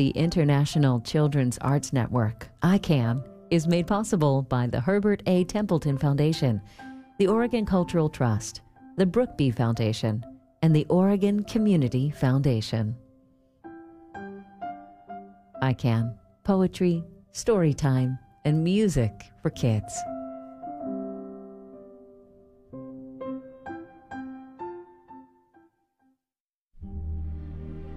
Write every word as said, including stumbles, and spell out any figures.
The International Children's Arts Network, I CAN, is made possible by the Herbert A. Templeton Foundation, the Oregon Cultural Trust, the Brookby Foundation, and the Oregon Community Foundation. I CAN, poetry, story time, and music for kids.